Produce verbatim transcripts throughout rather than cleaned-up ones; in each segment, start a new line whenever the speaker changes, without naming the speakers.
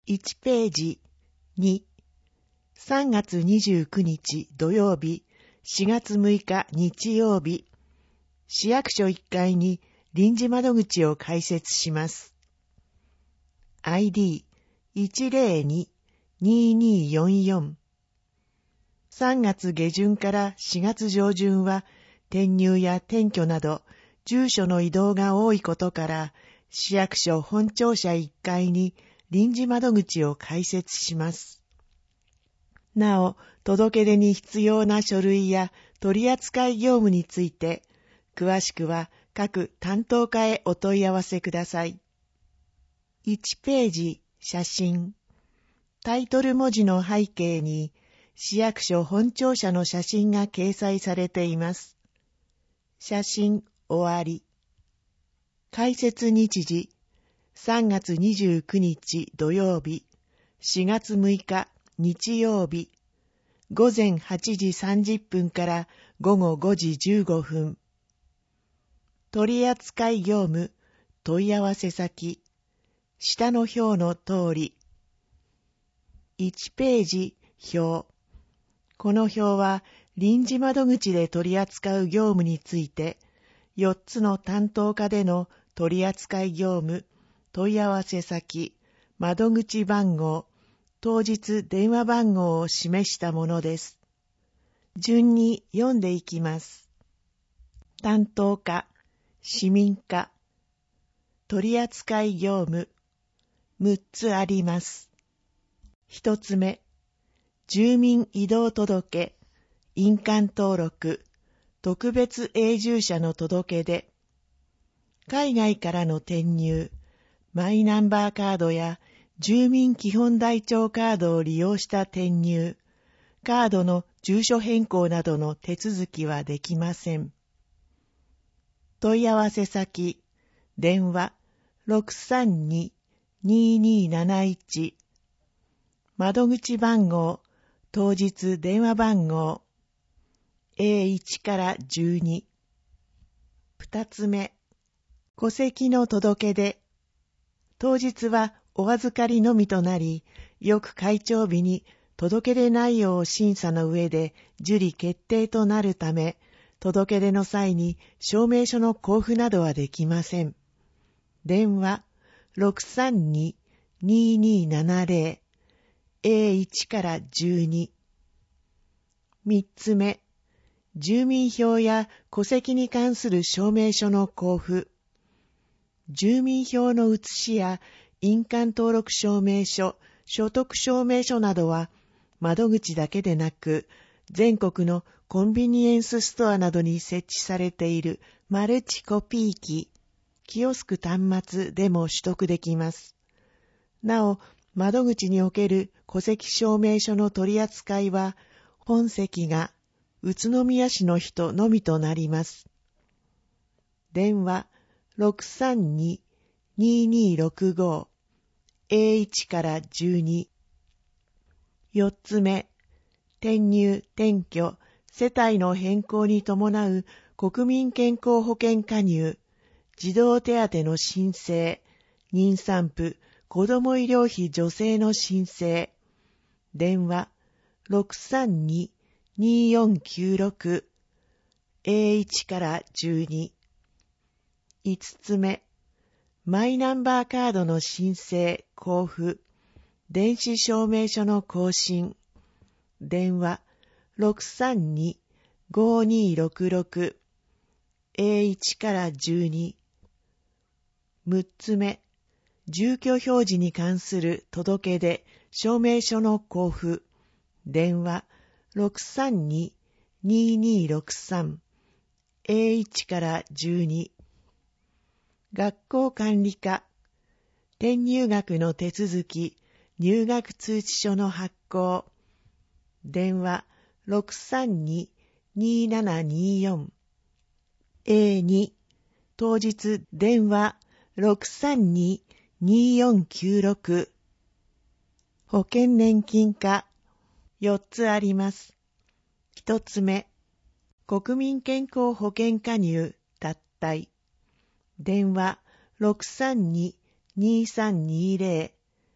いちページに、さんがつにじゅうくにち土曜日、しがつむいか日曜日、市役所いっかいに臨時窓口を開設します。アイディーいちゼロに にーにーよんよん。さんがつげじゅんからしがつじょうじゅんは転入や転居など住所の移動が多いことから市役所本庁舎いっかいに臨時窓口を開設します。なお、届け出に必要な書類や取扱業務について詳しくは各担当課へお問い合わせください。いちページ写真。タイトル文字の背景に市役所本庁舎の写真が掲載されています。写真終わり。開設日時さんがつにじゅうくにち土曜日、しがつむいか日曜日、ごぜんはちじさんじゅっぷんからごごごじじゅうごふん。取扱業務、問い合わせ先、下の表の通り。いちページ表。この表は臨時窓口で取り扱う業務について、よっつの担当課での取扱業務、問い合わせ先、窓口番号、当日電話番号を示したものです。順に読んでいきます。担当課、市民課、取扱業務、むっつあります。ひとつめ、住民移動届、印鑑登録、特別永住者の届け出、海外からの転入、マイナンバーカードや住民基本台帳カードを利用した転入、カードの住所変更などの手続きはできません。問い合わせ先、電話 ろくさんに にーにーなないち、窓口番号、当日電話番号 エーいち からじゅうに。二つ目、戸籍の届け出。当日はお預かりのみとなり、翌開帳日に届け出内容を審査の上で受理決定となるため、届け出の際に証明書の交付などはできません。電話 ろくさんに にーにーななぜろ エーいち からじゅうに。三つ目、住民票や戸籍に関する証明書の交付。住民票の写しや印鑑登録証明書、所得証明書などは窓口だけでなく、全国のコンビニエンスストアなどに設置されているマルチコピー機、キオスク端末でも取得できます。なお、窓口における戸籍証明書の取り扱いは、本籍が宇都宮市の人のみとなります。電話 ろくさんに にーにーろくご エーいち からじゅうに。四つ目、転入・転居、世帯の変更に伴う国民健康保険加入、児童手当の申請、妊産婦、子ども医療費助成の申請。電話 ろくさんに にーよんきゅうろく エーいち からじゅうに。五つ目、マイナンバーカードの申請、交付、電子証明書の更新。電話 ろくさんに ごーにーろくろく エーいち からじゅうに。六つ目、住居表示に関する届け出、証明書の交付。電話 ろくさんに にーにーろくさん エーいち からじゅうに。学校管理課、転入学の手続き、入学通知書の発行。電話 ろくさんに にーななにーよん エーに。当日電話 ろくさんに にーよんきゅうろく。保険年金課、よっつあります。一つ目、国民健康保険加入脱退。電話 ろくさんに にーさんにーぜろ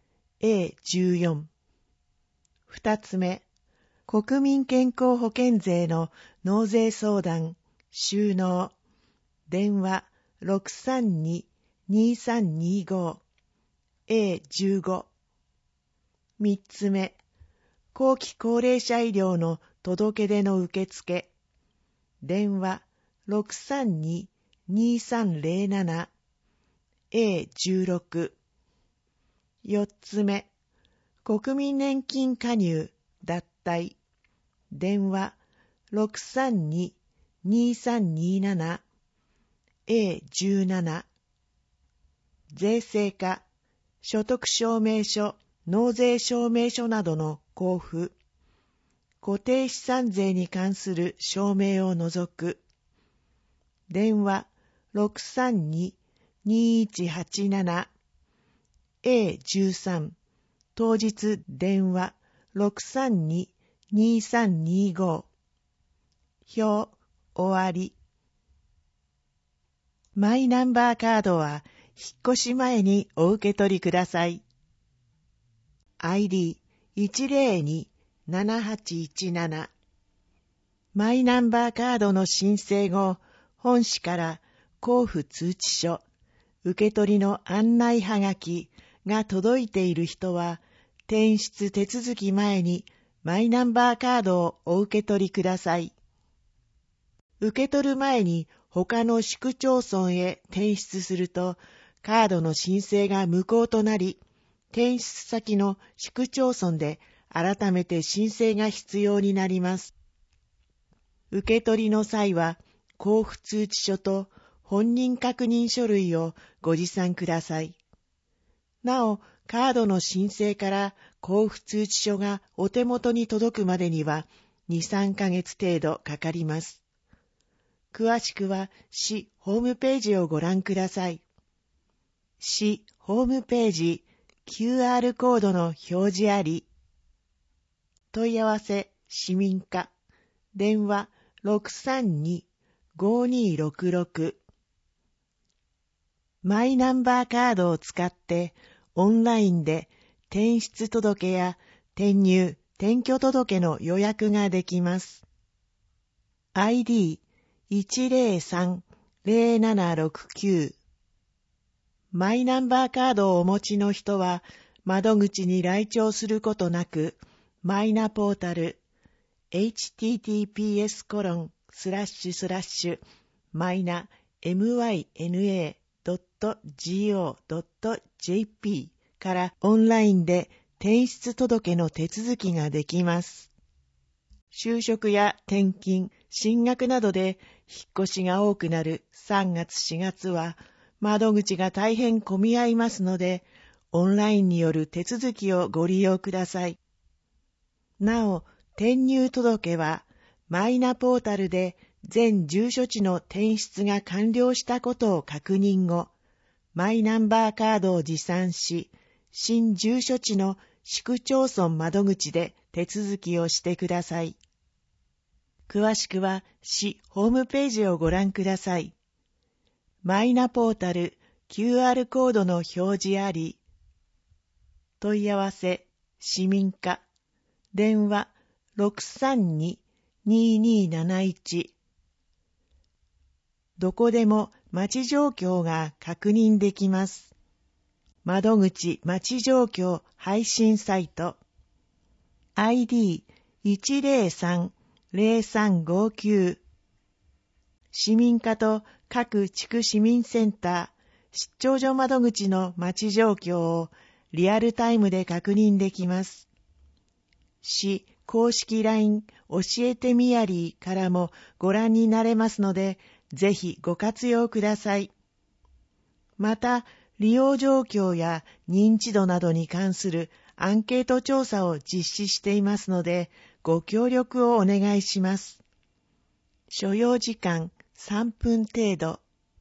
エーじゅうよん。二つ目、国民健康保険税の納税相談、収納、電話 ろくさんに にさんにご エーじゅうご。三つ目、後期高齢者医療の届け出の受付、電話 ろくさんに にさんぜろなな エーじゅうろく。四つ目、国民年金加入、脱退、電話 ろくさんに にさんになな エーじゅうなな。税制課、所得証明書、納税証明書などの交付、固定資産税に関する証明を除く、電話 ろくさんに にいちはちなな エーじゅうさん。当日電話 ろくさんに にさんにご。表終わり。マイナンバーカードは引っ越し前にお受け取りください。アイディーいちぜろに ななはちいちなな。マイナンバーカードの申請後、本市から交付通知書、受け取りの案内はがきが届いている人は、転出手続き前にマイナンバーカードをお受け取りください。受け取る前に他の市区町村へ転出すると、カードの申請が無効となり、転出先の市区町村で改めて申請が必要になります。受け取りの際は、交付通知書と本人確認書類をご持参ください。なお、カードの申請から交付通知書がお手元に届くまでにはに、さんかげつ程度かかります。詳しくは市ホームページをご覧ください。市ホームページ キューアール コードの表示あり。問い合わせ市民課電話 ろくさんに ごにろくろく。マイナンバーカードを使ってオンラインで転出届や転入・転居届の予約ができます。アイディーいちぜろさん ぜろななろくきゅう。マイナンバーカードをお持ちの人は窓口に来庁することなく、マイナポータル エイチティーティーピーエスコロンスラッシュスラッシュマイナ エムワイエヌエードットジーオードットジェーピー からオンラインで転出届の手続きができます。就職や転勤、進学などで引っ越しが多くなるさんがつしがつは窓口が大変混み合いますので、オンラインによる手続きをご利用ください。なお、転入届はマイナポータルで全住所地の転出が完了したことを確認後、マイナンバーカードを持参し、新住所地の市区町村窓口で手続きをしてください。詳しくは市ホームページをご覧ください。マイナポータル キューアール コードの表示あり。問い合わせ市民課電話 ろくさんに にになないち。どこでも待ち状況が確認できます。窓口待ち状況配信サイト アイディーいちぜろさん ぜろさんごきゅう。市民課と各地区市民センター、出張所窓口の待ち状況をリアルタイムで確認できます。市公式 ライン 教えてみやりからもご覧になれますので、ぜひご活用ください。また、利用状況や認知度などに関するアンケート調査を実施していますので、ご協力をお願いします。所要時間さんぷん程度。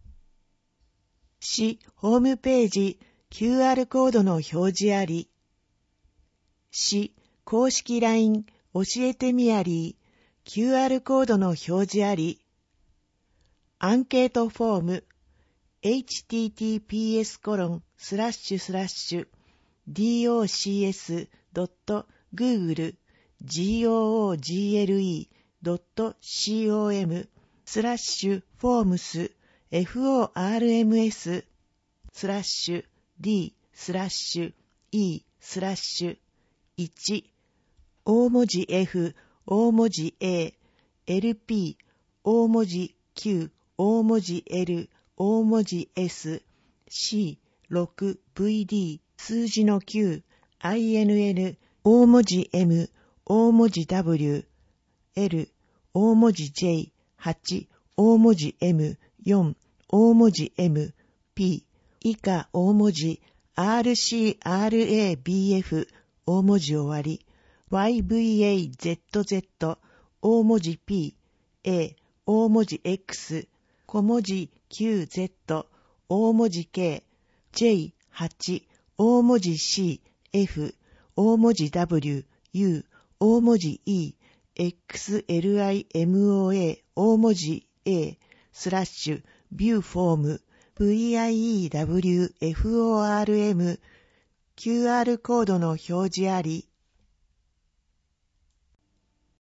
市ホームページ キューアール コードの表示あり。市公式 ライン 教えてみやり キューアール コードの表示あり。アンケートフォーム エイチティーティーピーエスコロンスラッシュスラッシュ docs.google.com スラッシュフォームス forms スラッシュ d スラッシュ e スラッシュいち大文字 F 大文字 A lp 大文字 Q 大文字 L 大文字 S C ろく ブイディー 数字の Qインン 大文字 M 大文字 W L 大文字 J はち大文字 エムよん 大文字 エム P 以下大文字 アールシーアールエービーエフ 大文字終わり ワイブイエーゼットゼット 大文字 P A 大文字 X 小文字 キューゼット 大文字 Kジェイはち 大文字 C F 大文字 W U 大文字 Eエックスエルアイエムオーエー 大文字 A スラッシュビューフォーム ブイアイイーダブリューエフオーアールエム キューアール コードの表示あり